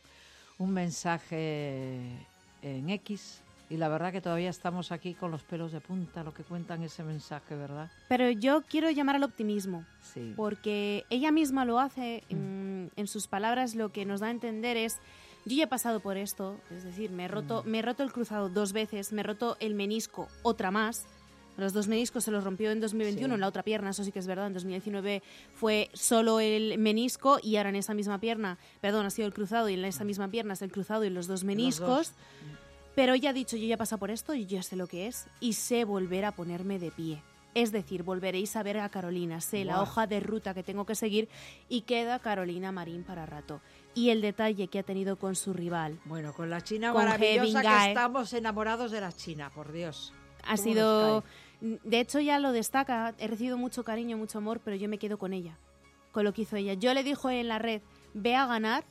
mensaje en X, y la verdad que todavía estamos aquí con los pelos de punta, lo que cuentan ese mensaje, ¿verdad? Pero yo quiero llamar al optimismo, sí, porque ella misma lo hace, en sus palabras lo que nos da a entender es, yo ya he pasado por esto, es decir, me he roto el cruzado 2 veces, me he roto el menisco otra más, los 2 meniscos se los rompió en 2021, en la otra pierna, eso sí que es verdad, en 2019 fue solo el menisco y ahora en esa misma pierna, ha sido el cruzado y en esa misma pierna es el cruzado y los 2 meniscos, pero ella ha dicho, yo ya he pasado por esto y yo sé lo que es y sé volver a ponerme de pie. Es decir, volveréis a ver a Carolina, sé la hoja de ruta que tengo que seguir y queda Carolina Marín para rato. Y el detalle que ha tenido con su rival. Bueno, con la China maravillosa que estamos enamorados de la China, por Dios. Ha sido... De hecho, ya lo destaca, he recibido mucho cariño, mucho amor, pero yo me quedo con ella, con lo que hizo ella. Yo le dijo en la red, ve a ganar,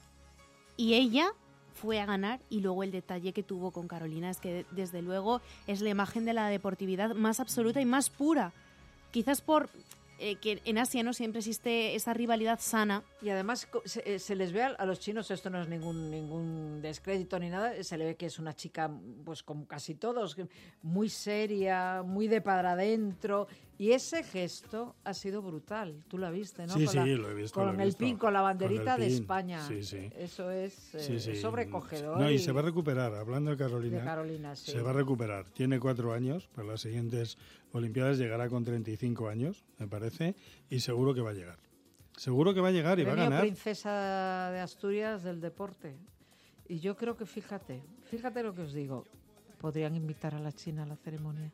y ella fue a ganar, y luego el detalle que tuvo con Carolina es que, desde luego, es la imagen de la deportividad más absoluta y más pura. Quizás por que en Asia no siempre existe esa rivalidad sana. Y además se les ve a los chinos, esto no es ningún descrédito ni nada, se le ve que es una chica, pues como casi todos, muy seria, muy de para adentro, y ese gesto ha sido brutal. Tú lo viste, ¿no? Sí, lo he visto. Con el pin, con la banderita de España. Sí. Eso es sobrecogedor. No, y se va a recuperar, hablando de Carolina. Sí. Se va a recuperar. Tiene 4 años, para las siguientes Olimpiadas llegará con 35 años, me parece, y seguro que va a llegar. Seguro que va a llegar y va a ganar. Princesa de Asturias del deporte. Y yo creo que, fíjate lo que os digo, podrían invitar a la China a la ceremonia.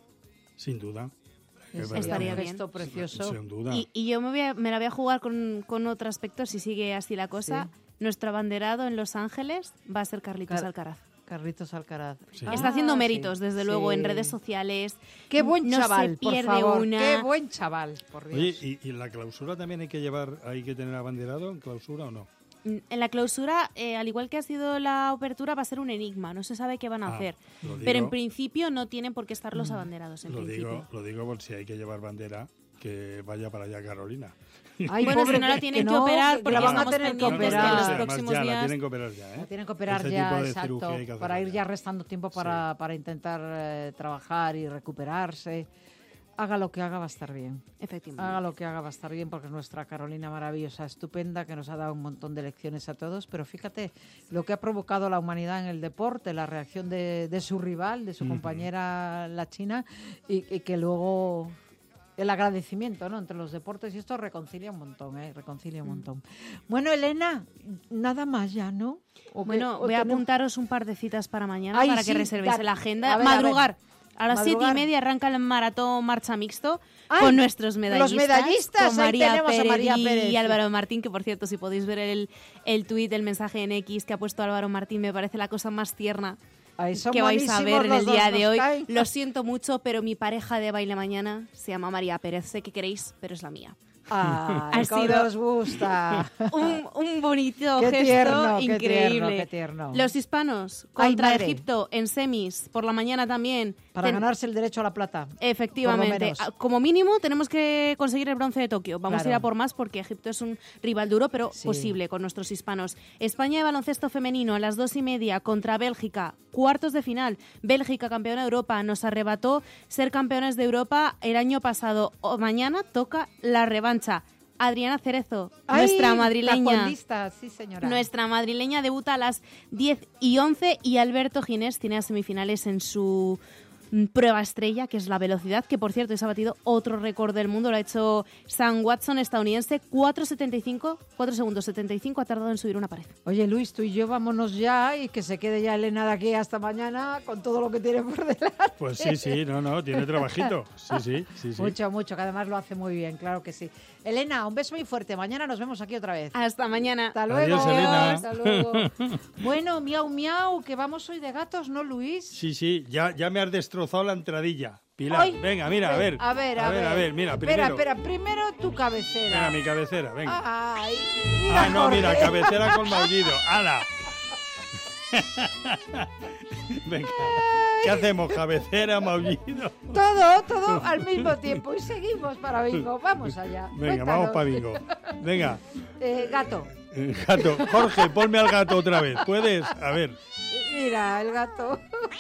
Sin duda. Estaría bien. Esto precioso. Sin duda. Y yo me la voy a jugar con otro aspecto, si sigue así la cosa. Sí. Nuestro abanderado en Los Ángeles va a ser Carlitos Alcaraz. Carlitos Alcaraz. Sí. Está haciendo méritos, desde luego, en redes sociales. Qué buen chaval, por favor. Qué buen chaval, por Dios. Oye, ¿y en la clausura también hay que tener abanderado en clausura o no? En la clausura, al igual que ha sido la apertura, va a ser un enigma. No se sabe qué van a hacer. Pero en principio no tienen por qué estar los abanderados. Lo digo por si hay que llevar bandera, que vaya para allá Carolina. Ay, bueno, si no la tienen que operar, porque la van a tener que operar en los próximos días. La tienen que operar ya, ¿eh? La tienen que operar ya, exacto, para ir ya restando tiempo para intentar trabajar y recuperarse. Haga lo que haga, va a estar bien. Efectivamente. Haga lo que haga, va a estar bien, porque es nuestra Carolina maravillosa, estupenda, que nos ha dado un montón de lecciones a todos. Pero fíjate lo que ha provocado la humanidad en el deporte, la reacción de su rival, de su compañera la China, y que luego... El agradecimiento, ¿no?, entre los deportes, y esto reconcilia un montón, reconcilia un montón. Bueno, Elena, nada más ya, ¿no? Voy a apuntaros un par de citas para mañana, para que reservéis en la agenda. Madrugar. A las madrugar. 7:30 arranca el maratón marcha mixto con nuestros medallistas. Los medallistas, con María ahí tenemos Pérez a María Pérez. Y Álvaro Martín, que por cierto, si podéis ver el tuit, el mensaje en X que ha puesto Álvaro Martín, me parece la cosa más tierna que vais a ver en el día de hoy. Lo siento mucho, pero mi pareja de baile mañana se llama María Pérez. Sé que queréis, pero es la mía. Ha sido os gusta. Un bonito qué gesto tierno, increíble. Qué tierno. Los hispanos contra Egipto en semis por la mañana también. Para ganarse el derecho a la plata. Efectivamente. Como mínimo tenemos que conseguir el bronce de Tokio. Vamos a ir a por más porque Egipto es un rival duro, pero posible con nuestros hispanos. España de baloncesto femenino a las 2:30 contra Bélgica. Cuartos de final. Bélgica, campeona de Europa. Nos arrebató ser campeones de Europa el año pasado. Mañana toca la revancha. Adriana Cerezo, nuestra madrileña. Sí, señora. Nuestra madrileña debuta a las 10:11 y Alberto Ginés tiene las semifinales en su prueba estrella, que es la velocidad, que por cierto se ha batido otro récord del mundo, lo ha hecho Sam Watson, estadounidense, 4 segundos 75 ha tardado en subir una pared. Oye, Luis, tú y yo vámonos ya y que se quede ya Elena de aquí hasta mañana con todo lo que tiene por delante. Pues sí, tiene trabajito. Sí. Mucho, que además lo hace muy bien, claro que sí. Elena, un beso muy fuerte, mañana nos vemos aquí otra vez. Hasta mañana. Hasta luego. Adiós, Elena. Hasta luego. Bueno, miau, que vamos hoy de gatos, ¿no, Luis? Sí, ya me has destrozado la entradilla. Pilar, Ay, venga, mira, a ver. A ver, mira, primero. Espera, primero tu cabecera. Venga, mi cabecera, venga. Ay, mira, cabecera con maullido. ¡Hala! Venga, ¿qué hacemos? Cabecera, maullido. Todo al mismo tiempo y seguimos para bingo. Vamos allá. Venga, vamos para bingo. Venga. Gato. Gato. Jorge, ponme al gato otra vez. ¿Puedes? A ver. Mira, el gato.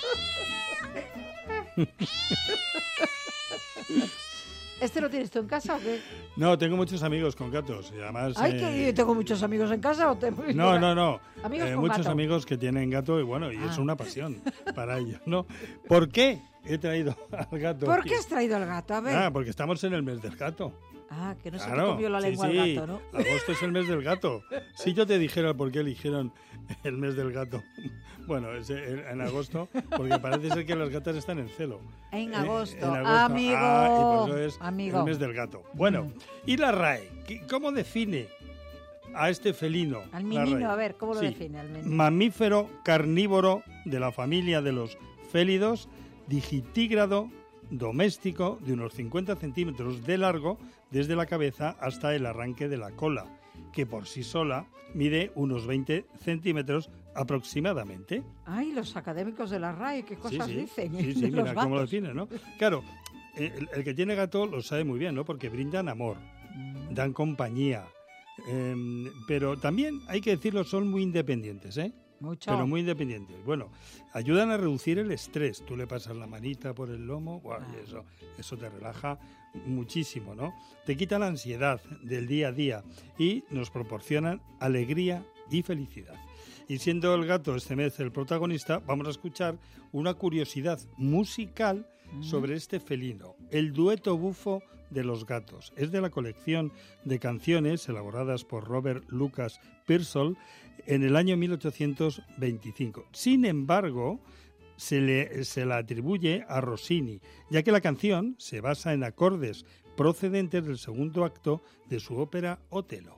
¿Este lo tienes tú en casa o qué? No, tengo muchos amigos con gatos y además... ¿que tengo muchos amigos en casa o te... No. Amigos con muchos gato. Amigos que tienen gato y es una pasión para ellos, ¿no? ¿Por qué he traído al gato? ¿Por qué has traído al gato? A ver. Porque estamos en el mes del gato. Que no se te comió la lengua al gato, ¿no? Agosto es el mes del gato. Si yo te dijera por qué eligieron el mes del gato, bueno, es en agosto, porque parece ser que las gatas están en celo. En agosto. Amigo. Y por eso es amigo. El mes del gato. Bueno, ¿y la RAE? ¿Cómo define a este felino? Al menino, a ver, ¿cómo lo define al menino? Mamífero carnívoro de la familia de los félidos, digitígrado, doméstico, de unos 50 centímetros de largo desde la cabeza hasta el arranque de la cola, que por sí sola mide unos 20 centímetros aproximadamente. Ay, los académicos de la RAE, qué cosas dicen. Sí, mira cómo lo definen, ¿no? Claro, el que tiene gato lo sabe muy bien, ¿no? Porque brindan amor, dan compañía, pero también, hay que decirlo, son muy independientes, ¿eh? Mucho. Pero muy independientes. Bueno, ayudan a reducir el estrés. Tú le pasas la manita por el lomo, y eso te relaja muchísimo, ¿no? Te quita la ansiedad del día a día y nos proporcionan alegría y felicidad. Y siendo el gato este mes el protagonista, vamos a escuchar una curiosidad musical sobre este felino, el dueto bufo de los gatos. Es de la colección de canciones elaboradas por Robert Lucas Pearsall en el año 1825. Sin embargo, se la atribuye a Rossini, ya que la canción se basa en acordes procedentes del segundo acto de su ópera Otelo.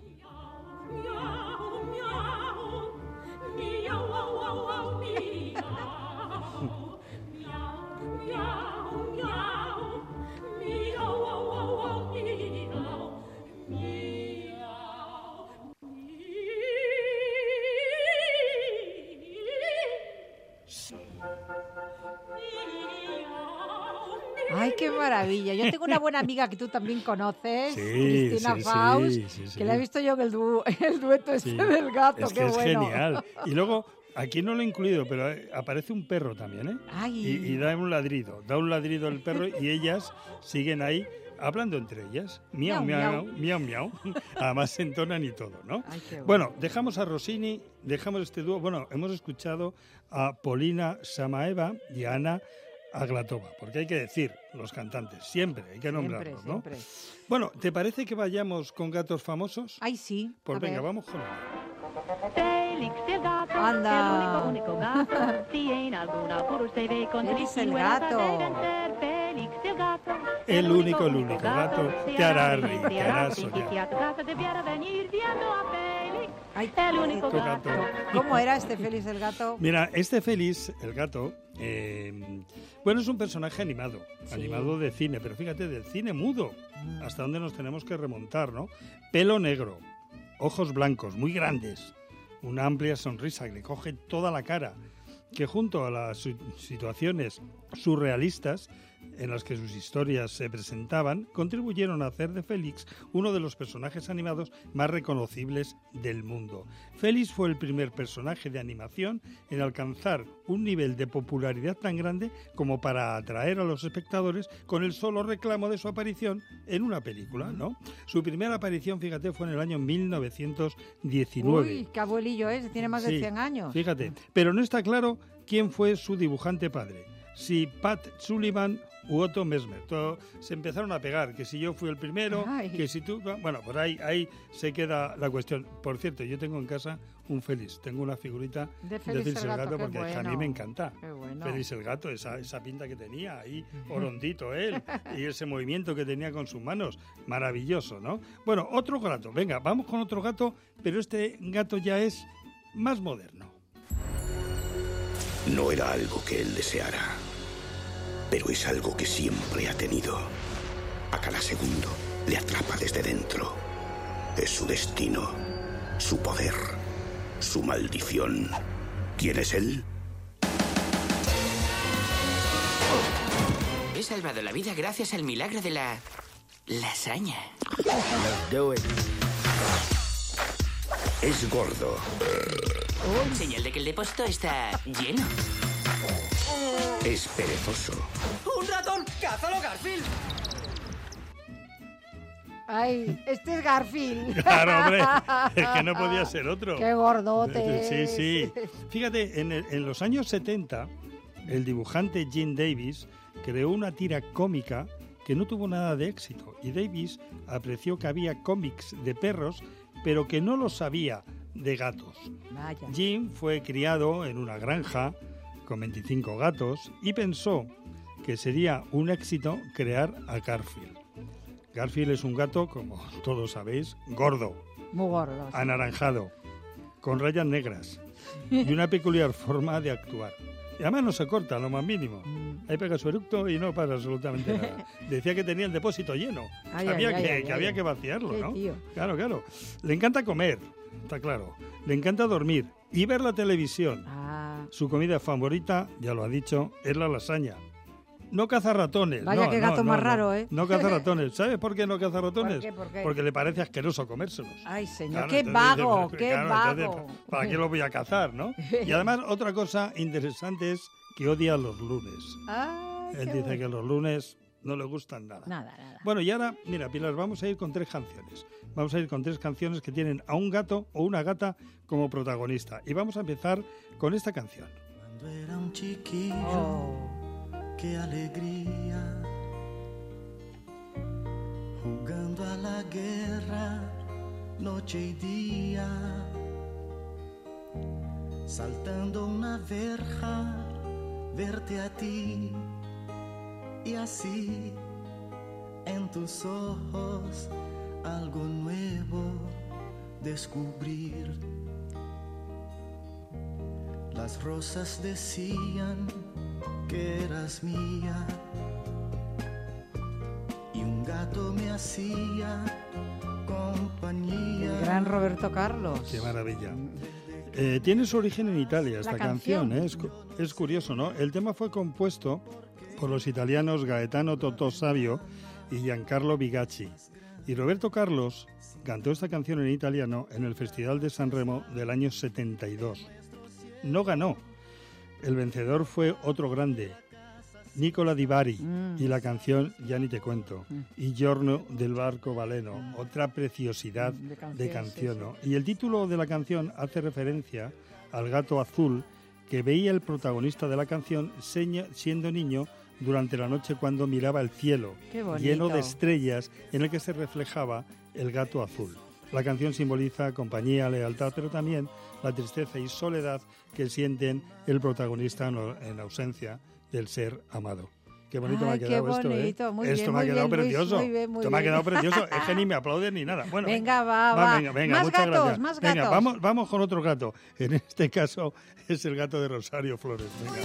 ¡Ay, qué maravilla! Yo tengo una buena amiga que tú también conoces, Cristina Faust, que la he visto yo en el dueto del gato. ¡Qué es bueno! Genial. Y luego, aquí no lo he incluido, pero aparece un perro también, ¿eh? Ay. Y da un ladrido el perro y ellas siguen ahí hablando entre ellas. Miau, miau, miau, miau. Además se entonan y todo, ¿no? Ay, bueno, dejamos a Rossini, dejamos este dúo. Bueno, hemos escuchado a Polina Samaeva y a Ana Aglatova, porque hay que decir, los cantantes, siempre hay que nombrarlos, ¿no? Siempre. Bueno, ¿te parece que vayamos con gatos famosos? Ay, sí. Pues venga, vamos con él. Anda. Félix el gato. El único gato te hará reír, te hará soñar. Ay, gato. ¿Cómo era este Félix el gato? Mira, este Félix el gato, bueno, es un personaje animado de cine, pero fíjate, del cine mudo, hasta dónde nos tenemos que remontar, ¿no? Pelo negro, ojos blancos, muy grandes, una amplia sonrisa que le coge toda la cara, que junto a las situaciones surrealistas en las que sus historias se presentaban, contribuyeron a hacer de Félix uno de los personajes animados más reconocibles del mundo. Félix fue el primer personaje de animación en alcanzar un nivel de popularidad tan grande como para atraer a los espectadores con el solo reclamo de su aparición en una película, ¿no? Su primera aparición, fíjate, fue en el año 1919. Uy, qué abuelillo es, tiene más de 100 años. Fíjate, pero no está claro quién fue su dibujante padre. Si Pat Sullivan u Otto Mesmer. Se empezaron a pegar, que si yo fui el primero, que si tú... Bueno, por ahí se queda la cuestión. Por cierto, yo tengo en casa un Félix. Tengo una figurita de Félix el gato porque a mí me encanta. Félix el gato, esa pinta que tenía ahí, orondito él, y ese movimiento que tenía con sus manos. Maravilloso, ¿no? Bueno, otro gato. Venga, vamos con otro gato, pero este gato ya es más moderno. No era algo que él deseara, pero es algo que siempre ha tenido. A cada segundo le atrapa desde dentro. Es su destino, su poder, su maldición. ¿Quién es él? He salvado la vida gracias al milagro de la lasaña. Es gordo. Señal de que el depósito está lleno. Es perezoso. ¡Un ratón! ¡Cázalo, Garfield! Ay, este es Garfield. Claro, hombre, es que no podía ser otro. ¡Qué gordote! Sí. Fíjate, en los años 70, el dibujante Jim Davis creó una tira cómica que no tuvo nada de éxito. Y Davis apreció que había cómics de perros, pero que no los había de gatos. Vaya. Jim fue criado en una granja con 25 gatos y pensó que sería un éxito crear a Garfield. Garfield es un gato, como todos sabéis, gordo, muy gordo, sí, anaranjado, con rayas negras y una peculiar forma de actuar. Y además no se corta lo más mínimo. Ahí pega su eructo y no pasa absolutamente nada. Decía que tenía el depósito lleno, que había que vaciarlo, ¿no? Tío. Claro. Le encanta comer, está claro. Le encanta dormir y ver la televisión. Su comida favorita, ya lo ha dicho, es la lasaña. No caza ratones. Vaya, qué gato más raro, ¿eh? No caza ratones. ¿Sabes por qué no caza ratones? ¿Por qué? Porque le parece asqueroso comérselos. Ay, señor, Claro, qué entonces vago, dice, qué claro, vago. entonces, ¿para qué lo voy a cazar, no? Y además, otra cosa interesante es que odia los lunes. Ay, Él dice que los lunes no le gustan nada. Nada. Bueno, y ahora, mira, Pilar, vamos a ir con 3 canciones. Vamos a ir con 3 canciones que tienen a un gato o una gata como protagonista. Y vamos a empezar con esta canción. Cuando era un chiquillo, qué alegría, jugando a la guerra, noche y día, saltando una verja, verte a ti, y así en tus ojos algo nuevo descubrir. Las rosas decían que eras mía y un gato me hacía compañía. El gran Roberto Carlos. Qué maravilla. Tiene su origen en Italia esta canción. Es curioso, ¿no? El tema fue compuesto por los italianos Gaetano Totò Savio y Giancarlo Bigacci. Y Roberto Carlos cantó esta canción en italiano en el Festival de Sanremo del año 72. No ganó. El vencedor fue otro grande, Nicola Di Bari, y la canción Ya ni te cuento, y Giorno del Barco Baleno, otra preciosidad de canción, ¿no? Y el título de la canción hace referencia al gato azul que veía el protagonista de la canción siendo niño durante la noche cuando miraba el cielo lleno de estrellas en el que se reflejaba el gato azul. La canción simboliza compañía, lealtad, pero también la tristeza y soledad que sienten el protagonista en ausencia del ser amado. Qué bonito me ha quedado esto, ¿eh? Esto me ha quedado precioso. Esto me ha quedado precioso. Es que ni me aplauden ni nada. Bueno, venga, va. Venga, más muchas gatos, gracias. Más venga, gatos. Vamos con otro gato. En este caso es el gato de Rosario Flores. Venga.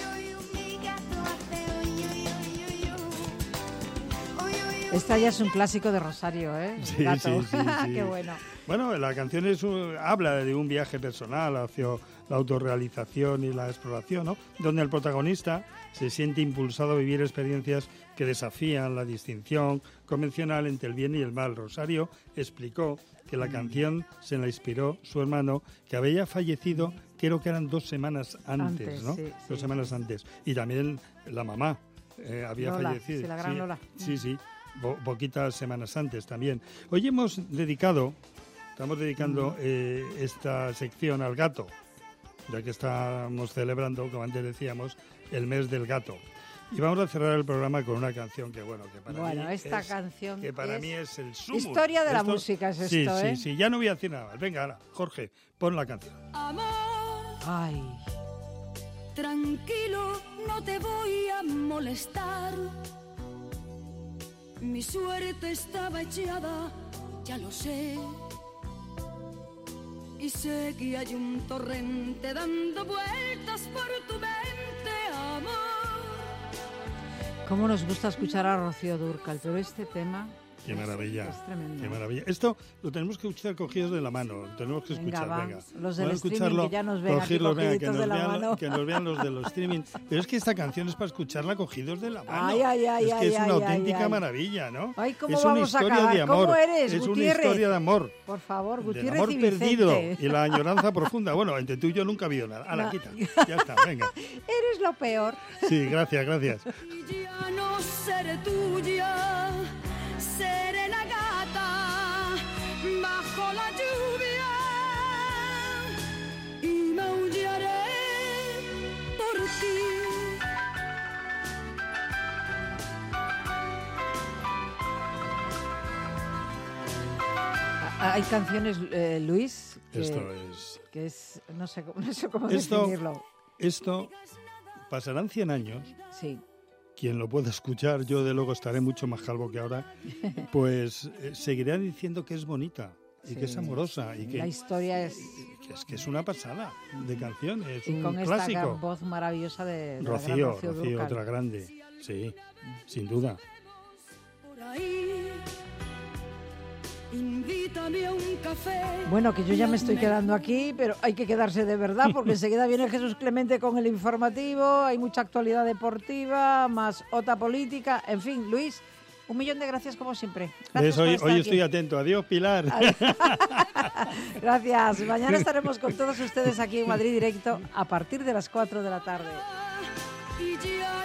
Esta ya es un clásico de Rosario, ¿eh? Sí, gato. sí. Qué bueno. Bueno, la canción habla de un viaje personal hacia la autorrealización y la exploración, ¿no? Donde el protagonista se siente impulsado a vivir experiencias que desafían la distinción convencional entre el bien y el mal. Rosario explicó que la canción se la inspiró su hermano, que había fallecido, creo que eran 2 semanas antes, ¿no? Sí, 2 semanas antes. Y también la mamá había Lola, fallecido. Sí, la gran Lola. Sí. Poquitas semanas antes también. Hoy estamos dedicando esta sección al gato, ya que estamos celebrando, como antes decíamos, el mes del gato. Y vamos a cerrar el programa con una canción que para mí es el sumo. Historia de la música es esto, ¿eh? Sí, ya no voy a decir nada más. Venga, ahora, Jorge, pon la canción. Amor, ay, tranquilo, no te voy a molestar. Mi suerte estaba echada, ya lo sé. Y sé que hay un torrente dando vueltas por tu mente, amor. Cómo nos gusta escuchar a Rocío Dúrcal, pero este tema... Qué maravilla. Es tremendo. Qué maravilla. Esto lo tenemos que escuchar cogidos de la mano. Tenemos que escuchar, venga. Los del streaming que ya nos ven aquí cogiditos de la mano. Que nos vean los de los streaming. Pero es que esta canción es para escucharla cogidos de la mano. Es una auténtica maravilla, ¿no? Ay, ¿cómo es vamos una historia a acabar? de amor. ¿Cómo eres, es Gutiérrez? Una historia de amor. Por favor, Gutiérrez, del amor y Vicente. perdido y la añoranza profunda. Bueno, entre tú y yo nunca ha habido nada. La quita. Ya está, venga. Eres lo peor. Sí, gracias. Ya no seré tuya, seré la gata bajo la lluvia y maullaré por ti. Hay canciones, Luis, que no sé cómo definirlo. Esto pasarán 100 años. Sí. Quien lo pueda escuchar, yo de luego estaré mucho más calvo que ahora, pues seguiré diciendo que es bonita y que es amorosa y que la historia es que es una pasada de canción, es y un con clásico. Esta voz maravillosa de Rocío, Dúrcal. otra grande, sí, sin duda. Por ahí, invítame a un café. Bueno, que yo ya me estoy quedando aquí, pero hay que quedarse de verdad porque enseguida viene Jesús Clemente con el informativo, hay mucha actualidad deportiva, más otra política, en fin, Luis, 1.000.000 de gracias como siempre. Gracias hoy estoy atento. Adiós, Pilar. Gracias. Mañana estaremos con todos ustedes aquí en Madrid Directo a partir de las 4 de la tarde.